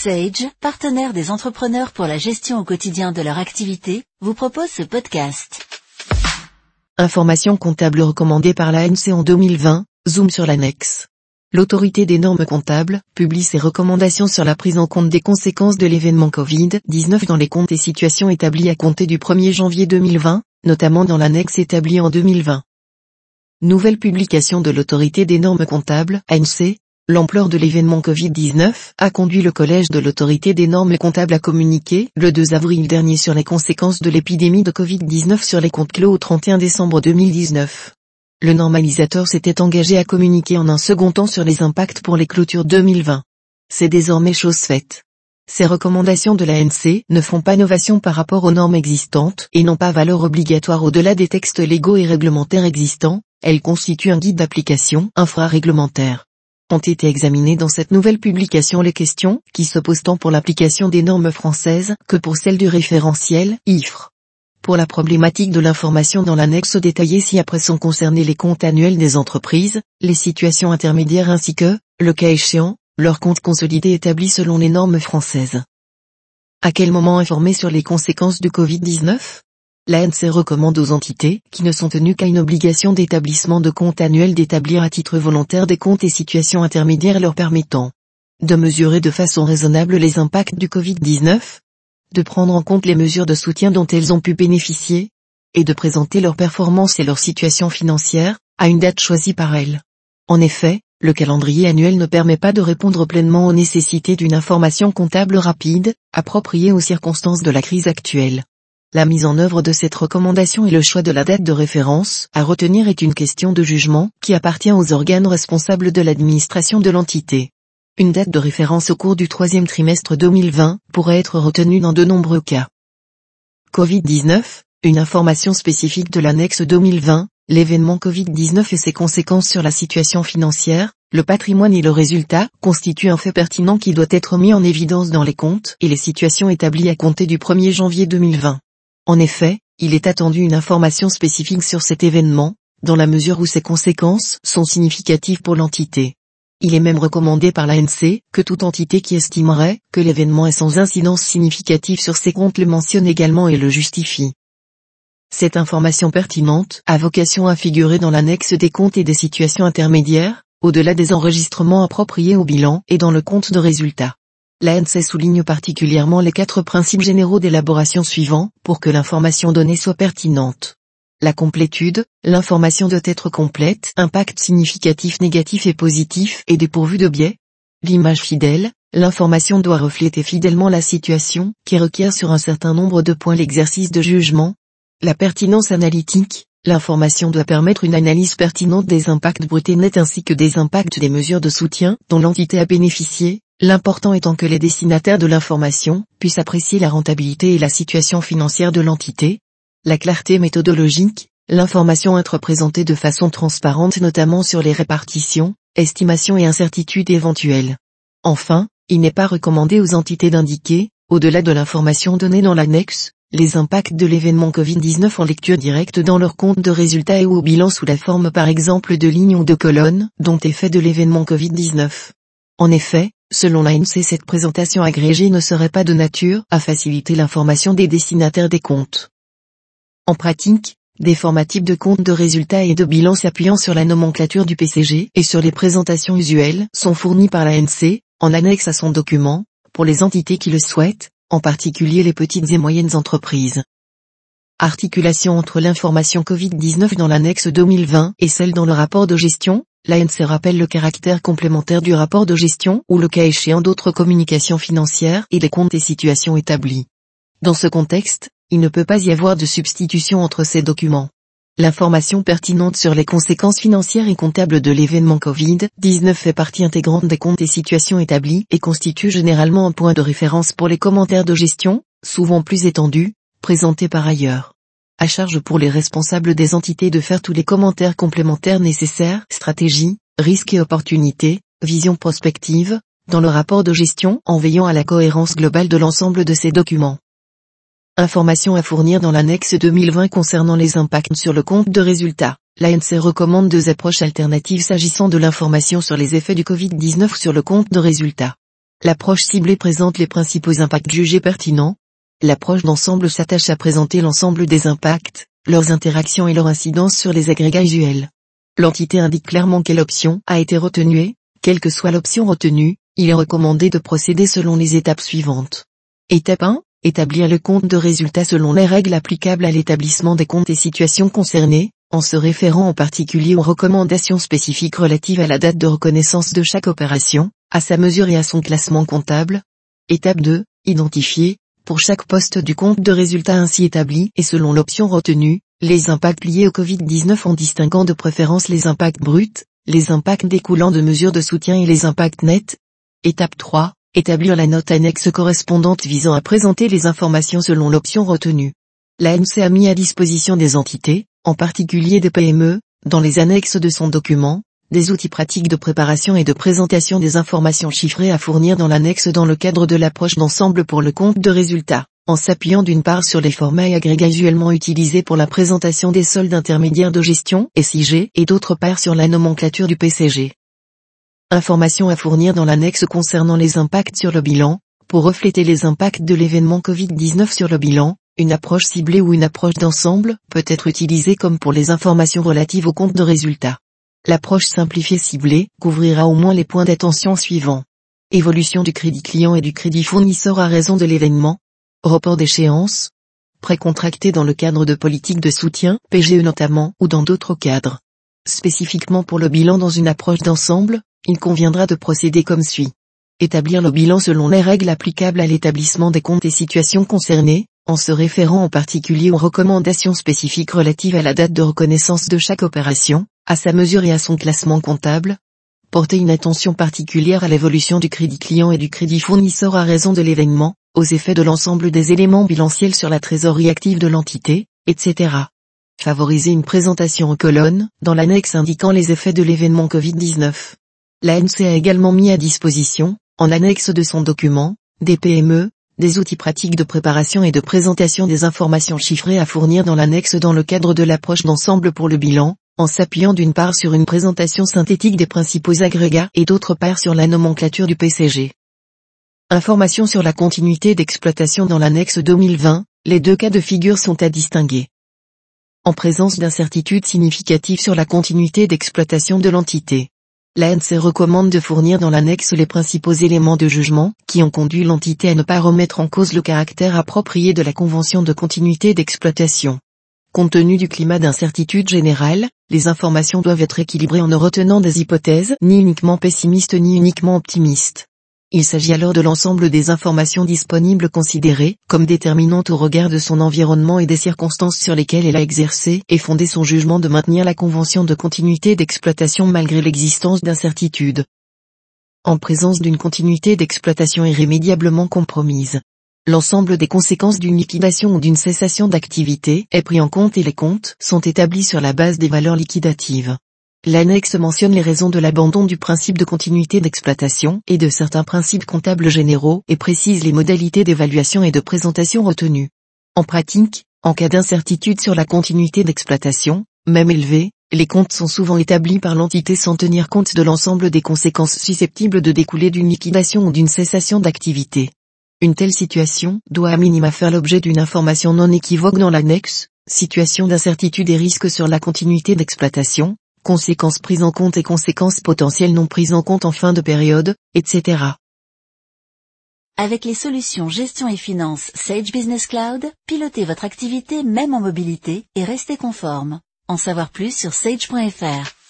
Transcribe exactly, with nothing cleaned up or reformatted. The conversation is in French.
Sage, partenaire des entrepreneurs pour la gestion au quotidien de leur activité, vous propose ce podcast. Information comptable recommandée par l'A N S en deux mille vingt, zoom sur l'annexe. L'autorité des normes comptables publie ses recommandations sur la prise en compte des conséquences de l'événement covid dix-neuf dans les comptes et situations établies à compter du premier janvier deux mille vingt, notamment dans l'annexe établie en deux mille vingt. Nouvelle publication de l'autorité des normes comptables, A N S. L'ampleur de l'événement covid dix-neuf a conduit le collège de l'autorité des normes comptables à communiquer le deux avril dernier sur les conséquences de l'épidémie de covid dix-neuf sur les comptes clos au trente et un décembre deux mille dix-neuf. Le normalisateur s'était engagé à communiquer en un second temps sur les impacts pour les clôtures deux mille vingt. C'est désormais chose faite. Ces recommandations de l'A N S ne font pas novation par rapport aux normes existantes et n'ont pas valeur obligatoire au-delà des textes légaux et réglementaires existants, elles constituent un guide d'application infraréglementaire. Ont été examinées dans cette nouvelle publication les questions qui se posent tant pour l'application des normes françaises que pour celle du référentiel I F R. Pour la problématique de l'information dans l'annexe détaillée ci-après sont concernés les comptes annuels des entreprises, les situations intermédiaires ainsi que, le cas échéant, leurs comptes consolidés établis selon les normes françaises. À quel moment informer sur les conséquences du covid dix-neuf ? L'A N S recommande aux entités qui ne sont tenues qu'à une obligation d'établissement de compte annuel d'établir à titre volontaire des comptes et situations intermédiaires leur permettant de mesurer de façon raisonnable les impacts du covid dix-neuf, de prendre en compte les mesures de soutien dont elles ont pu bénéficier, et de présenter leurs performances et leur situation financière, à une date choisie par elles. En effet, le calendrier annuel ne permet pas de répondre pleinement aux nécessités d'une information comptable rapide, appropriée aux circonstances de la crise actuelle. La mise en œuvre de cette recommandation et le choix de la date de référence à retenir est une question de jugement qui appartient aux organes responsables de l'administration de l'entité. Une date de référence au cours du troisième trimestre deux mille vingt pourrait être retenue dans de nombreux cas. covid dix-neuf, une information spécifique de l'annexe deux mille vingt, l'événement covid dix-neuf et ses conséquences sur la situation financière, le patrimoine et le résultat constituent un fait pertinent qui doit être mis en évidence dans les comptes et les situations établies à compter du premier janvier deux mille vingt. En effet, il est attendu une information spécifique sur cet événement, dans la mesure où ses conséquences sont significatives pour l'entité. Il est même recommandé par l'A N S que toute entité qui estimerait que l'événement est sans incidence significative sur ses comptes le mentionne également et le justifie. Cette information pertinente a vocation à figurer dans l'annexe des comptes et des situations intermédiaires, au-delà des enregistrements appropriés au bilan et dans le compte de résultat. L'A N S souligne particulièrement les quatre principes généraux d'élaboration suivants pour que l'information donnée soit pertinente. La complétude, l'information doit être complète, impact significatif négatif et positif et dépourvu de biais. L'image fidèle, l'information doit refléter fidèlement la situation qui requiert sur un certain nombre de points l'exercice de jugement. La pertinence analytique, l'information doit permettre une analyse pertinente des impacts bruts et nets ainsi que des impacts des mesures de soutien dont l'entité a bénéficié. L'important étant que les destinataires de l'information puissent apprécier la rentabilité et la situation financière de l'entité. La clarté méthodologique, l'information être présentée de façon transparente notamment sur les répartitions, estimations et incertitudes éventuelles. Enfin, il n'est pas recommandé aux entités d'indiquer, au-delà de l'information donnée dans l'annexe, les impacts de l'événement covid dix-neuf en lecture directe dans leur compte de résultats et ou au bilan sous la forme par exemple de lignes ou de colonnes dont est fait de l'événement covid dix-neuf. En effet, selon l'A N S, cette présentation agrégée ne serait pas de nature à faciliter l'information des destinataires des comptes. En pratique, des formats types de comptes de résultats et de bilan s'appuyant sur la nomenclature du P C G et sur les présentations usuelles sont fournis par l'A N S, en annexe à son document, pour les entités qui le souhaitent, en particulier les petites et moyennes entreprises. Articulation entre l'information covid dix-neuf dans l'annexe deux mille vingt et celle dans le rapport de gestion. L'A N S rappelle le caractère complémentaire du rapport de gestion ou le cas échéant d'autres communications financières et des comptes et situations établis. Dans ce contexte, il ne peut pas y avoir de substitution entre ces documents. L'information pertinente sur les conséquences financières et comptables de l'événement covid dix-neuf fait partie intégrante des comptes et situations établis et constitue généralement un point de référence pour les commentaires de gestion, souvent plus étendus, présentés par ailleurs. À charge pour les responsables des entités de faire tous les commentaires complémentaires nécessaires, stratégie, risques et opportunités, vision prospective, dans le rapport de gestion en veillant à la cohérence globale de l'ensemble de ces documents. Informations à fournir dans l'annexe deux mille vingt concernant les impacts sur le compte de résultat. L'A N S recommande deux approches alternatives s'agissant de l'information sur les effets du covid dix-neuf sur le compte de résultat. L'approche ciblée présente les principaux impacts jugés pertinents. L'approche d'ensemble s'attache à présenter l'ensemble des impacts, leurs interactions et leur incidence sur les agrégats usuels. L'entité indique clairement quelle option a été retenue et, quelle que soit l'option retenue, il est recommandé de procéder selon les étapes suivantes. Étape un. Établir le compte de résultats selon les règles applicables à l'établissement des comptes et situations concernées, en se référant en particulier aux recommandations spécifiques relatives à la date de reconnaissance de chaque opération, à sa mesure et à son classement comptable. Étape deux. Identifier, pour chaque poste du compte de résultats ainsi établi et selon l'option retenue, les impacts liés au covid dix-neuf en distinguant de préférence les impacts bruts, les impacts découlant de mesures de soutien et les impacts nets. Étape trois. Établir la note annexe correspondante visant à présenter les informations selon l'option retenue. La N C a mis à disposition des entités, en particulier des P M E, dans les annexes de son document, des outils pratiques de préparation et de présentation des informations chiffrées à fournir dans l'annexe dans le cadre de l'approche d'ensemble pour le compte de résultats, en s'appuyant d'une part sur les formats et agrégats usuellement utilisés pour la présentation des soldes intermédiaires de gestion (S I G) et d'autre part sur la nomenclature du P C G. Informations à fournir dans l'annexe concernant les impacts sur le bilan, pour refléter les impacts de l'événement covid dix-neuf sur le bilan. Une approche ciblée ou une approche d'ensemble peut être utilisée comme pour les informations relatives au compte de résultats. L'approche simplifiée ciblée couvrira au moins les points d'attention suivants. Évolution du crédit client et du crédit fournisseur à raison de l'événement. Report d'échéance. Prêt contracté dans le cadre de politiques de soutien, P G E notamment, ou dans d'autres cadres. Spécifiquement pour le bilan dans une approche d'ensemble, il conviendra de procéder comme suit. Établir le bilan selon les règles applicables à l'établissement des comptes et situations concernées, en se référant en particulier aux recommandations spécifiques relatives à la date de reconnaissance de chaque opération, à sa mesure et à son classement comptable. Porter une attention particulière à l'évolution du crédit client et du crédit fournisseur à raison de l'événement, aux effets de l'ensemble des éléments bilanciels sur la trésorerie active de l'entité, et cetera. Favoriser une présentation en colonne, dans l'annexe indiquant les effets de l'événement covid dix-neuf. La N C a également mis à disposition, en annexe de son document, des P M E, des outils pratiques de préparation et de présentation des informations chiffrées à fournir dans l'annexe dans le cadre de l'approche d'ensemble pour le bilan, en s'appuyant d'une part sur une présentation synthétique des principaux agrégats et d'autre part sur la nomenclature du P C G. Information sur la continuité d'exploitation dans l'annexe deux mille vingt, les deux cas de figure sont à distinguer. En présence d'incertitudes significatives sur la continuité d'exploitation de l'entité. La N C recommande de fournir dans l'annexe les principaux éléments de jugement qui ont conduit l'entité à ne pas remettre en cause le caractère approprié de la convention de continuité d'exploitation. Compte tenu du climat d'incertitude générale, les informations doivent être équilibrées en ne retenant des hypothèses ni uniquement pessimistes ni uniquement optimistes. Il s'agit alors de l'ensemble des informations disponibles considérées comme déterminantes au regard de son environnement et des circonstances sur lesquelles elle a exercé et fondé son jugement de maintenir la convention de continuité d'exploitation malgré l'existence d'incertitudes. En présence d'une continuité d'exploitation irrémédiablement compromise, l'ensemble des conséquences d'une liquidation ou d'une cessation d'activité est pris en compte et les comptes sont établis sur la base des valeurs liquidatives. L'annexe mentionne les raisons de l'abandon du principe de continuité d'exploitation et de certains principes comptables généraux et précise les modalités d'évaluation et de présentation retenues. En pratique, en cas d'incertitude sur la continuité d'exploitation, même élevée, les comptes sont souvent établis par l'entité sans tenir compte de l'ensemble des conséquences susceptibles de découler d'une liquidation ou d'une cessation d'activité. Une telle situation doit à minima faire l'objet d'une information non équivoque dans l'annexe, situation d'incertitude et risque sur la continuité d'exploitation, conséquences prises en compte et conséquences potentielles non prises en compte en fin de période, et cetera. Avec les solutions gestion et finance Sage Business Cloud, pilotez votre activité même en mobilité et restez conforme. En savoir plus sur sage point f r.